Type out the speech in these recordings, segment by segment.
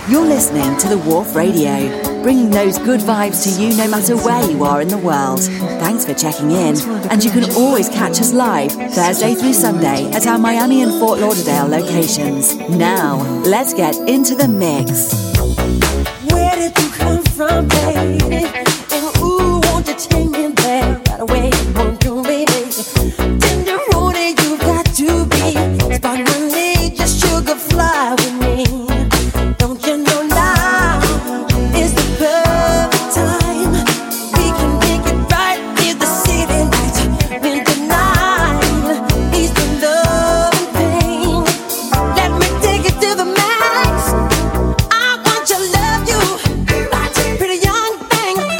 You're listening to The Wharf Radio, bringing those good vibes to you no matter where you are in the world. Thanks for checking in, and you can always catch us live Thursday through Sunday at our Miami and Fort Lauderdale locations. Now, let's get into the mix. Where did you come from, baby? And ooh, won't you take me there right away? Won't you, baby? Tender road, you got to be. Spark my leg, just sugar fly with me. Don't you know now is the perfect time? We can make it right if the city lights been denied. Ease the love and pain. Let me take it to the max. I want to love you, pretty young thing.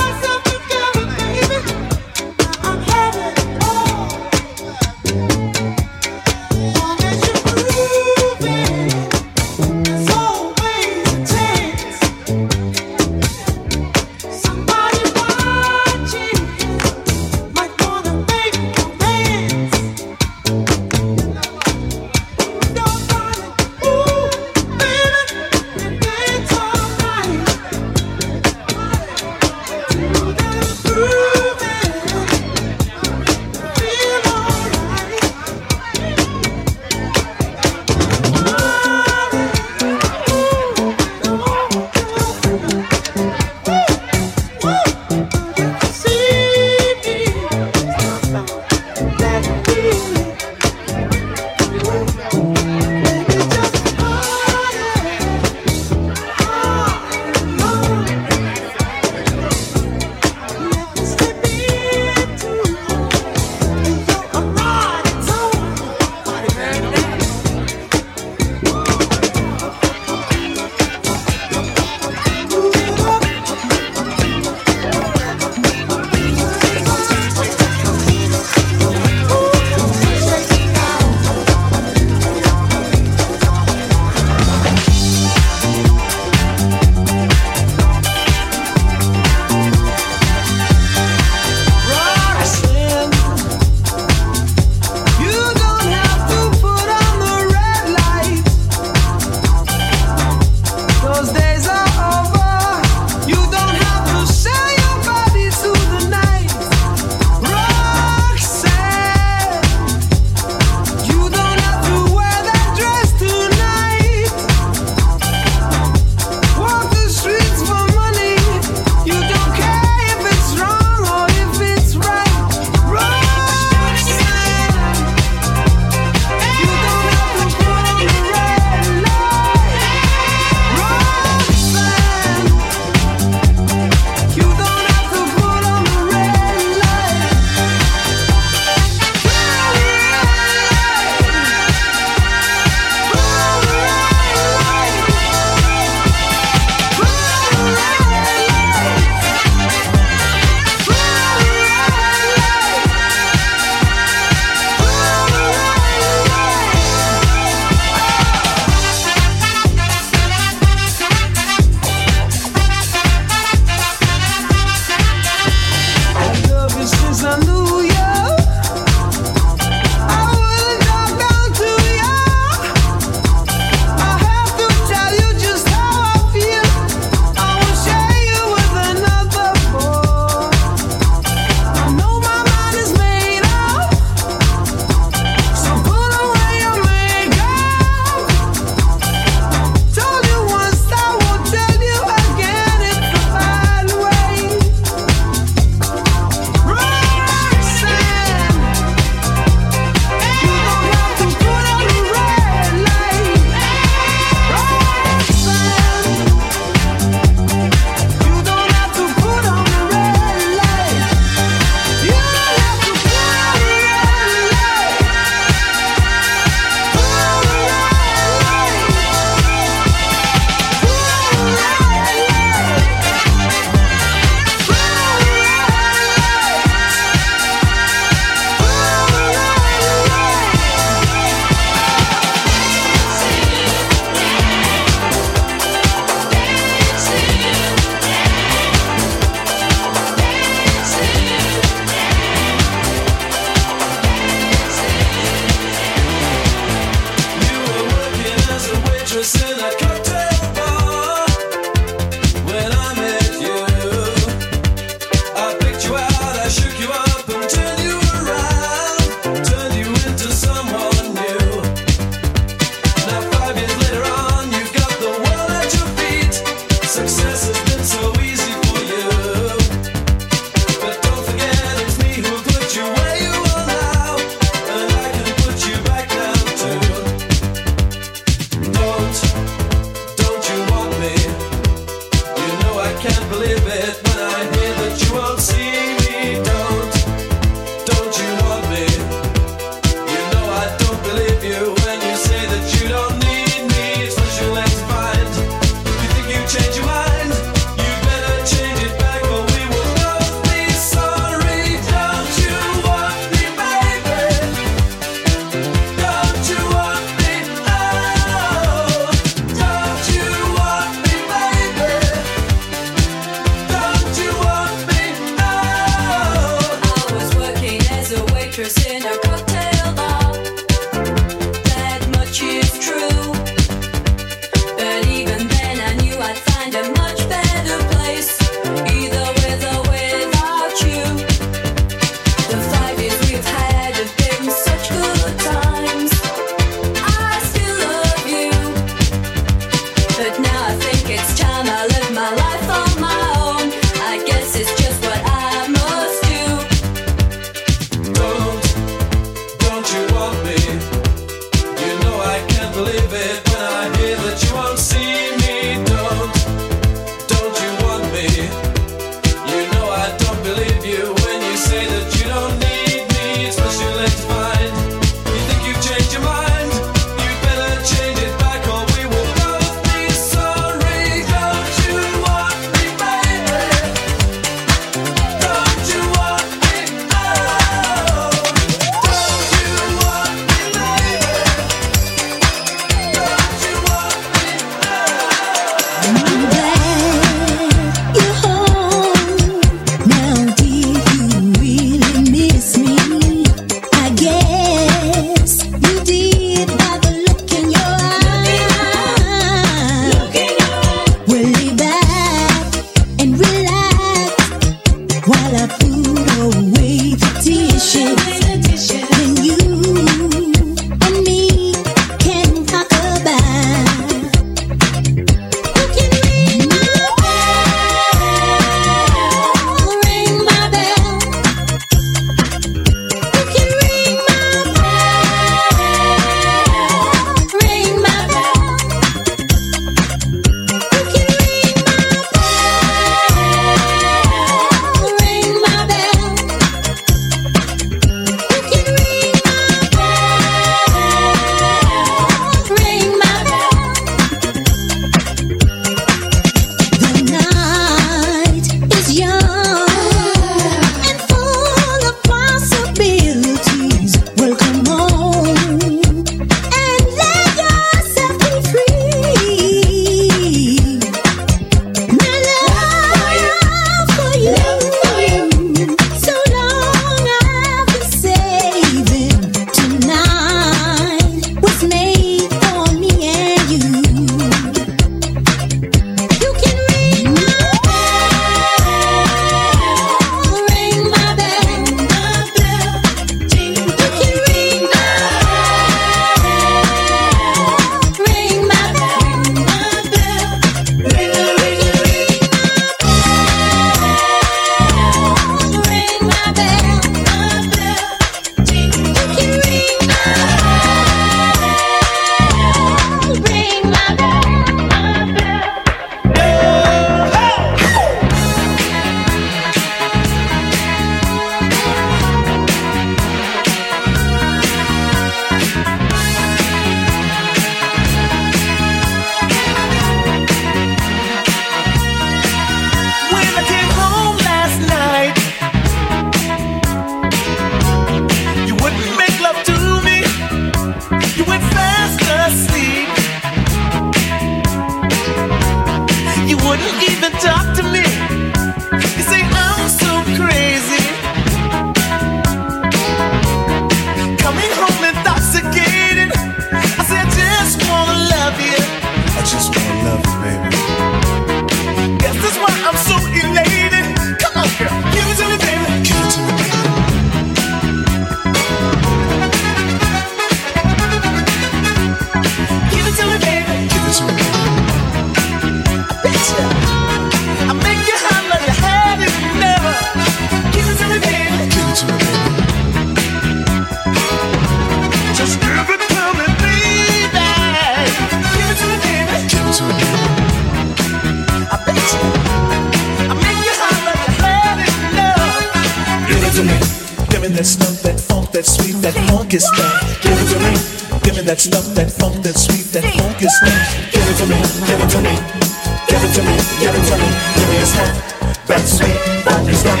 Just give it to me, baby. Give it to me, baby. Give it to me. I bet you. I make you hot like you had enough. Give it to me. Give me that stuff, that funk, that sweet, that funky stuff. Give it to me. Give me that stuff, that funk, that sweet, that funky stuff. Give it to me. Give it to me. Give it to me. Give it to me. Give me a stuff, that sweet, funky stuff.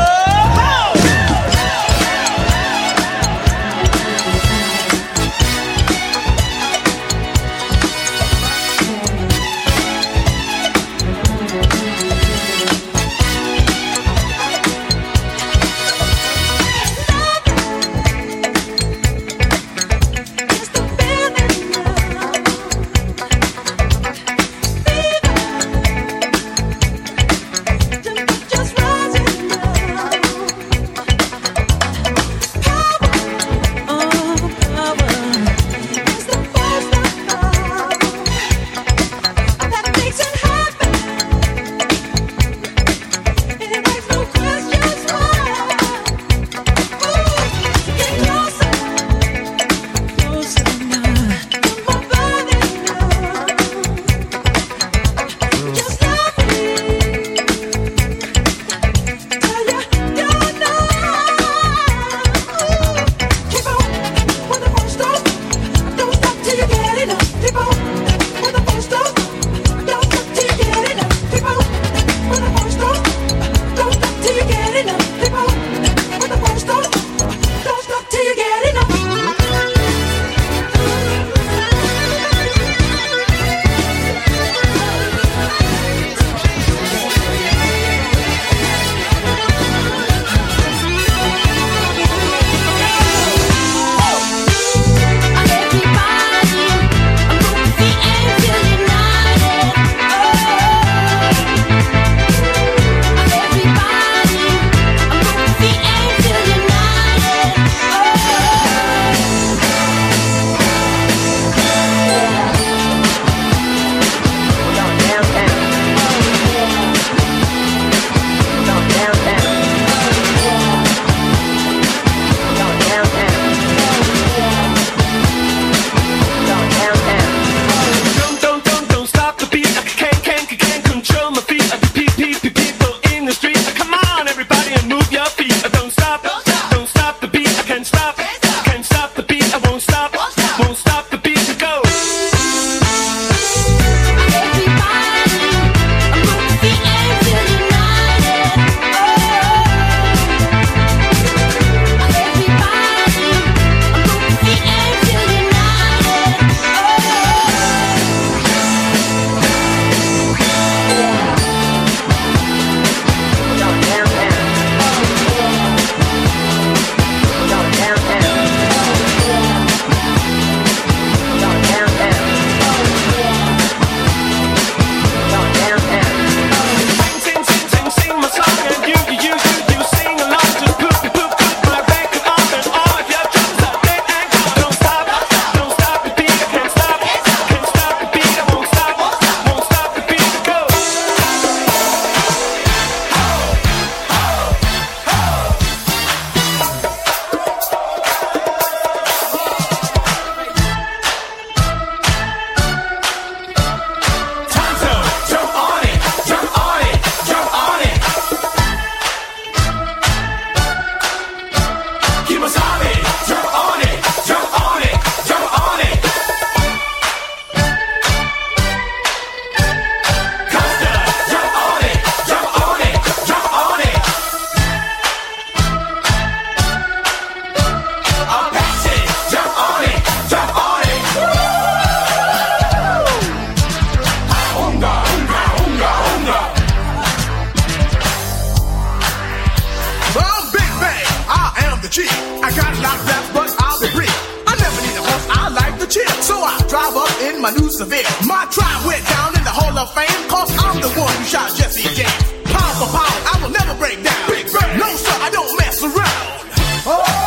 my new Seville. My tribe went down in the Hall of Fame, cause I'm the one who shot Jesse James. Pound for pound, I will never break down. Big Bird. No sir, I don't mess around. Oh!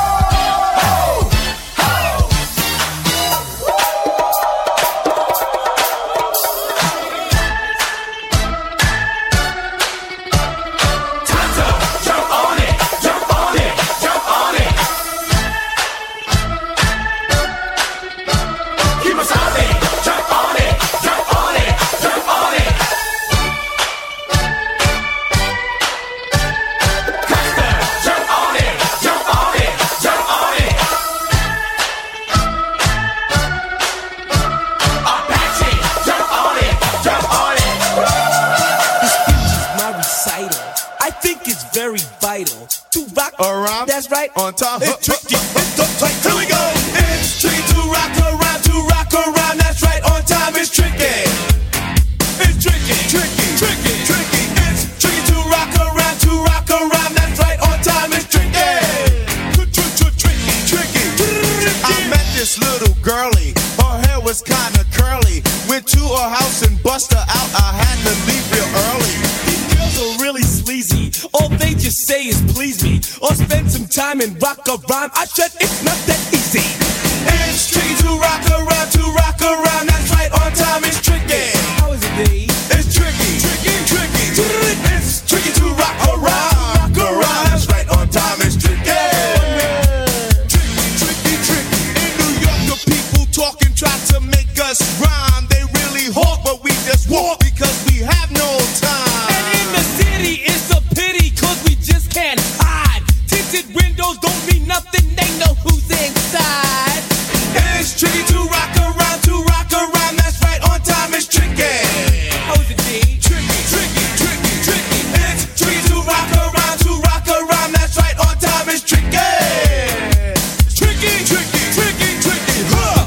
rhyme. That's right. On time. It's tricky. It's uptight. Here we go. It's tricky to rock around, to rock around. That's right. On time. It's tricky. It's tricky. Tricky. Tricky. Tricky. It's tricky to rock around, to rock around. That's right. On time. It's tricky. Tricky. Tricky. I met this little girlie. Her hair was kinda curly. Went to her house and bust her out. I had to leave real early. These girls are really sleazy. All they just say is please me, or spend some time and rock a rhyme. I said it's not that easy. It's tricky to rock around, to rock around. That's right, on time it's tricky. How is it, D? It's tricky, tricky, tricky. It's tricky to rock around, rock around. That's right, on time it's tricky. Tricky, tricky. In New York, the people talking try to make us rhyme. They really hawk, but we just walk because we have no time. And in the city, it's a pity, cause we just can't hide. Tinted windows don't mean nothing, they know who's inside. It's tricky to rock around, to rock around. That's right, on time it's tricky. How is it, D? Tricky, tricky, tricky, tricky. It's tricky to rock around, to rock around. That's right, on time it's tricky. Tricky, tricky, tricky, tricky, huh?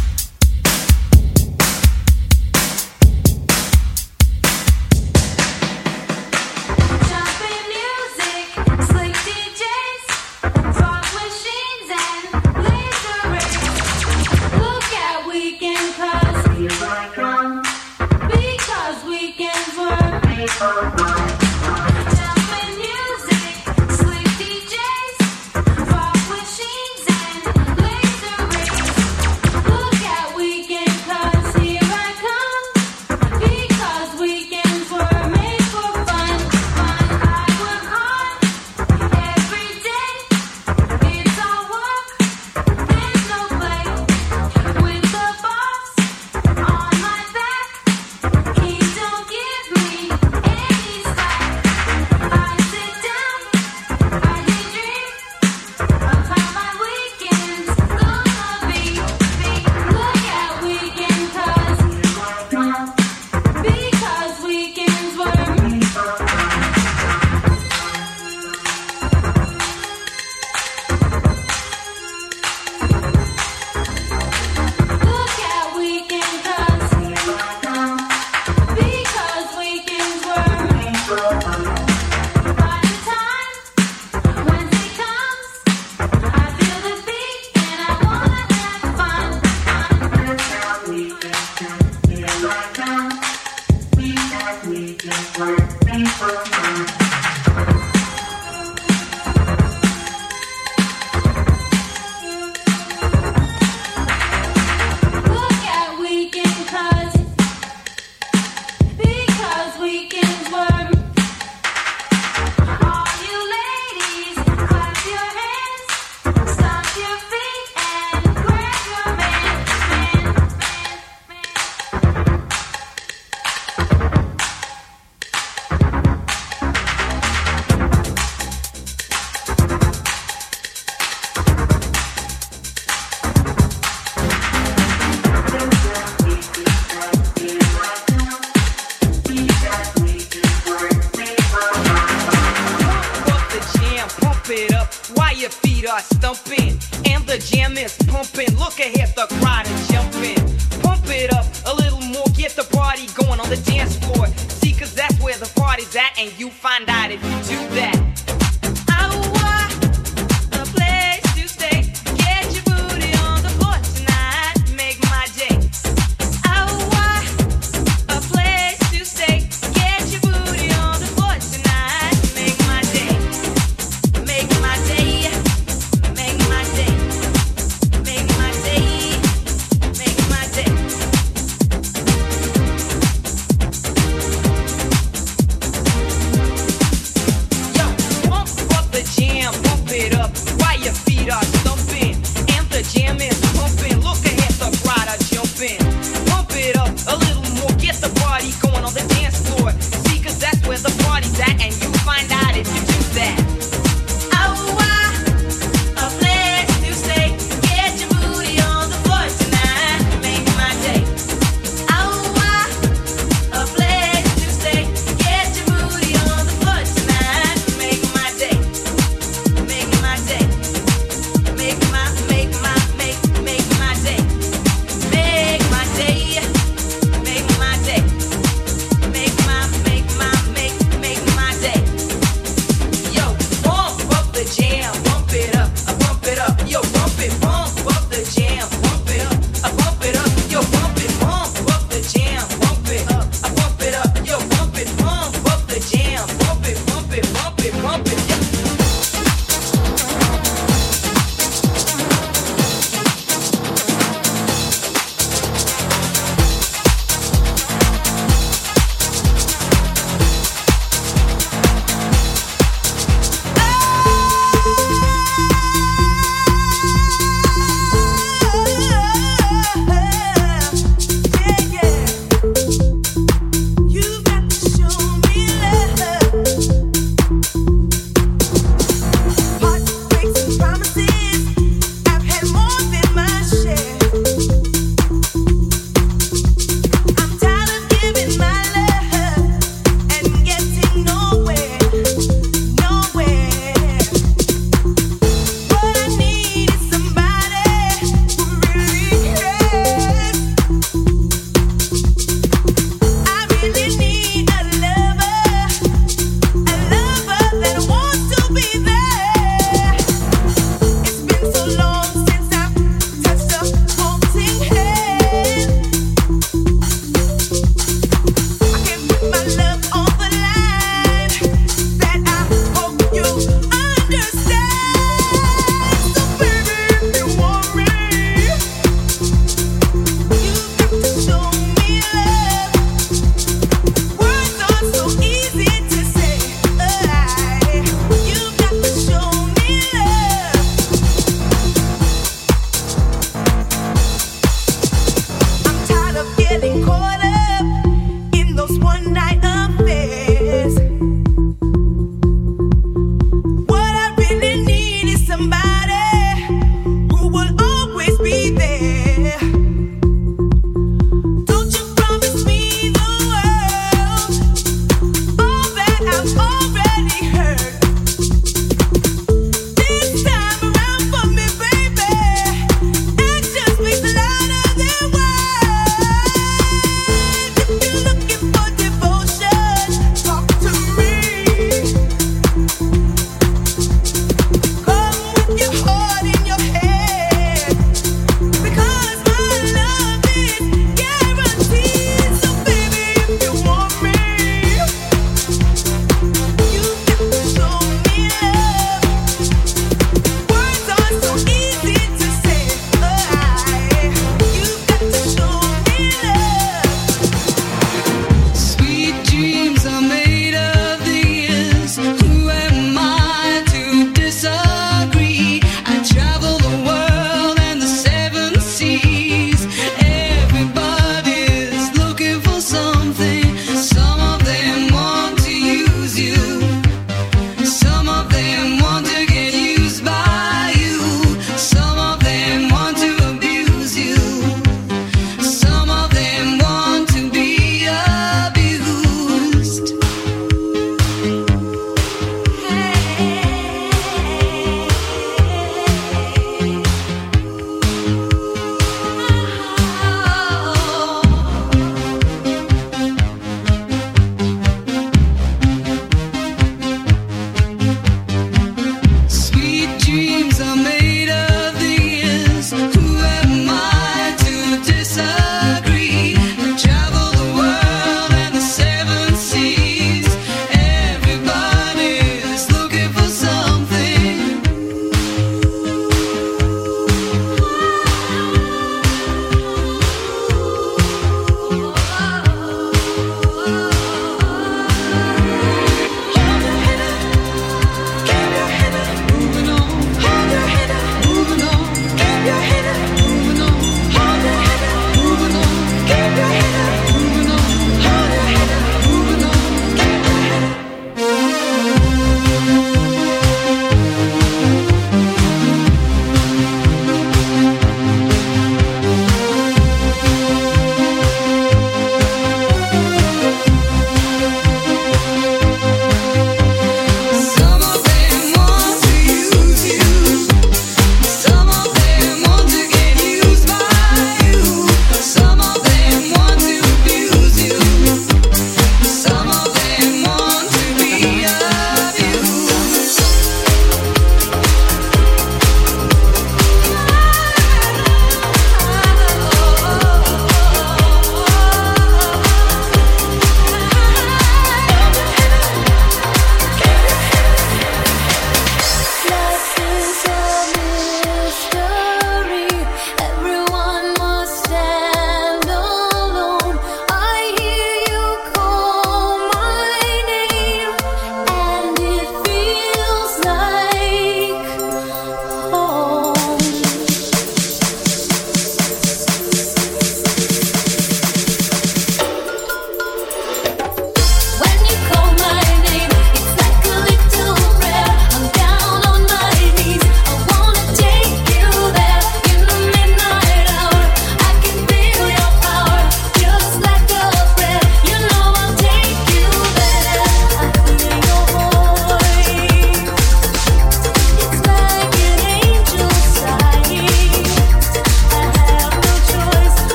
Jumping music, slick DJs, fog machines and laser rays. Look at Weekend cause here I come. Because weekends were made for fun. Jumping music, slick DJs, fog machines and laser rays. Look at Weekend cause here I come. Because weekends were made for fun. I work hard every day. It's all work, there's no play. With the boss on my back, he don't give me any slack. I sit down, I daydream of how my weekend's gonna be. Look at Weekend cause because weekends were made for fun. Look at Weekend cause because weekends were made for fun. By the time Wednesday comes, I feel the beat and I wanna have fun. Look at weekends here I come. Because weekends were made for fun. Look at Weekend cause because weekends were. All you ladies, clap your hands, stomp your feet, and grab your man. Pump up the jam, pump it up while your feet are stumping. And the jam is pumping. Look ahead, the crowd is jumping. Pump it up a little more, get the party going on the dance floor. See, cause that's where the party's at, and you find out if you do that. I want a place to stay. Get your booty on the floor tonight. Make my day. I want a place to stay. Get your booty on the floor tonight. Make my day. Make my day. Make my day. Make my day. Make my day. Yo,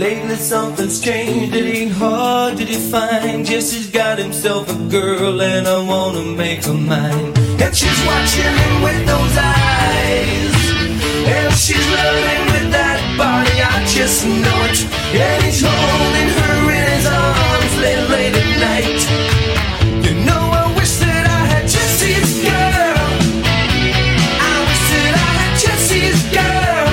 Lately something's changed, it ain't hard to define. Jesse's got himself a girl and I wanna make her mine. And she's watching him with those eyes, and she's loving with that body, I just know it. And he's holding her in his arms late at night. You know I wish that I had Jesse's girl. I wish that I had Jesse's girl.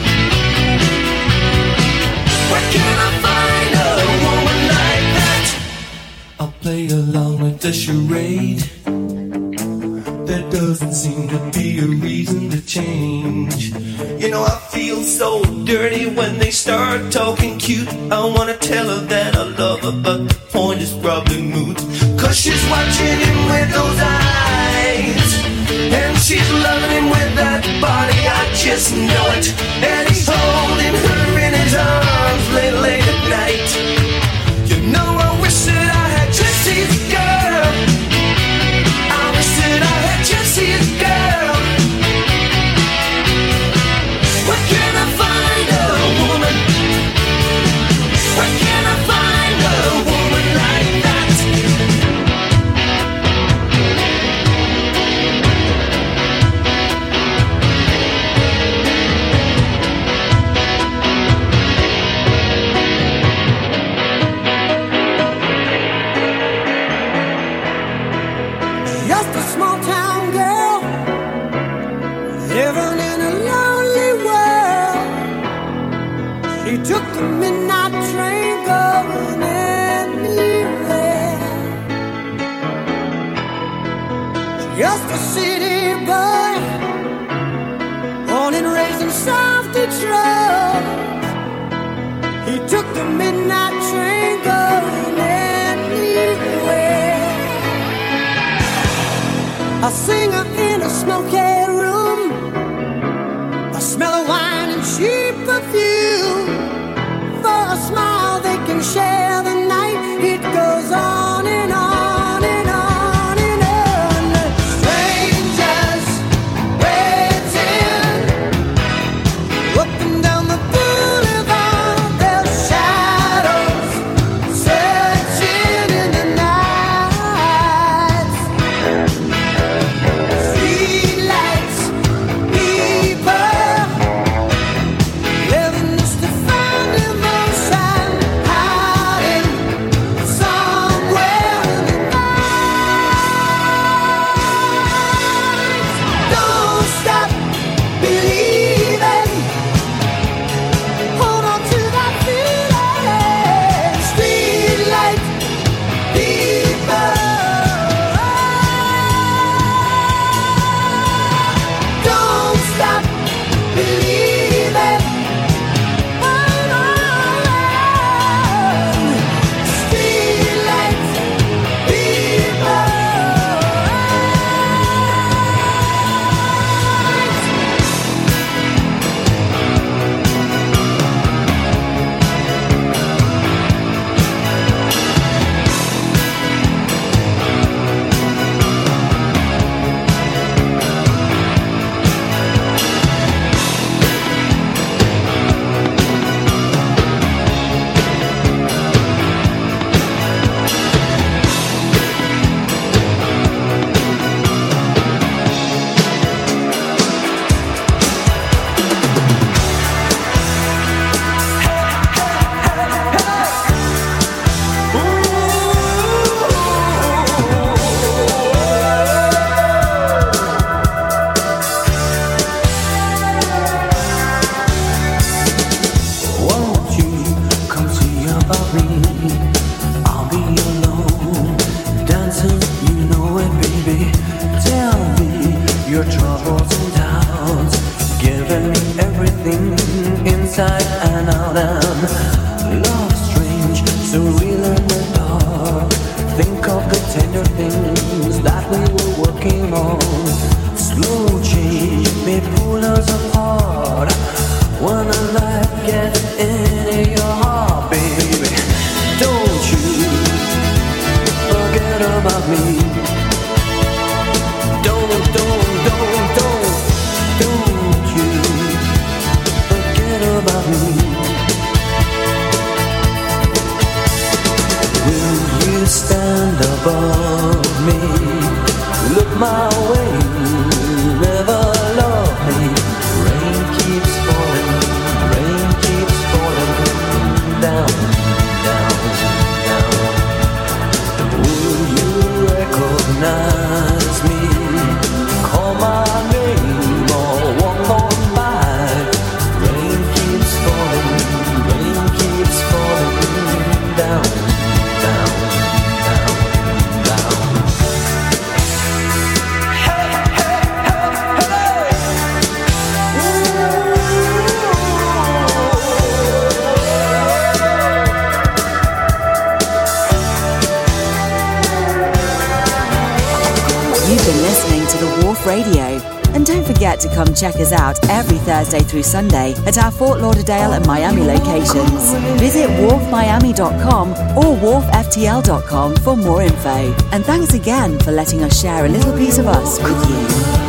Where can I find a woman like that? I'll play along with the charade. There doesn't seem to be a reason to change. You know I feel so dirty when they start talking cute. I wanna tell her that I love her, but the point is probably moot. Cause she's watching him with those eyes, and she's loving him with that body, I just know it. And he's holding her in his arms late at night. You know I wish that I had Jesse's girl. I wish that I had Jesse's girl. Where can I find a woman? Where can I find a woman like that? Just a small town girl living in a lonely world. She took the midnight train going anywhere. Just a city boy, born and raised in South Detroit. He took the midnight train going anywhere. A singer in a smoky room, the smell of wine and cheap perfume. For a smile they can share the night. It goes on and on and on and on. Strangers waiting up and down the boulevard. Their shadows searching in the night. Streetlights, people living just to find emotion, hiding somewhere in the night. Don't stop believing. Hold on to that feeling. Streetlights, people. Don't stop believing. Hold on. Streetlights, people. Won't you come see about me? I'll be alone, dancing, you know it, baby. Tell me your troubles and doubts, giving me everything inside and out. And love strange, so real in the dark. Think of the tender things that we were working on. Slow change may pull us apart when the light gets into your heart, baby. Don't you forget about me. Don't you forget about me. above me. Look my way, never love me. Rain keeps falling down, down, down. Will you recognize me? Call my name or walk on by. Rain keeps falling down, down, down, down. Hey, hey, hey, hey. You've been listening to The Wharf Radio. And don't forget to come check us out every Thursday through Sunday at our Fort Lauderdale and Miami locations. Visit wharfmiami.com or wharfftl.com for more info. And thanks again for letting us share a little piece of us with you.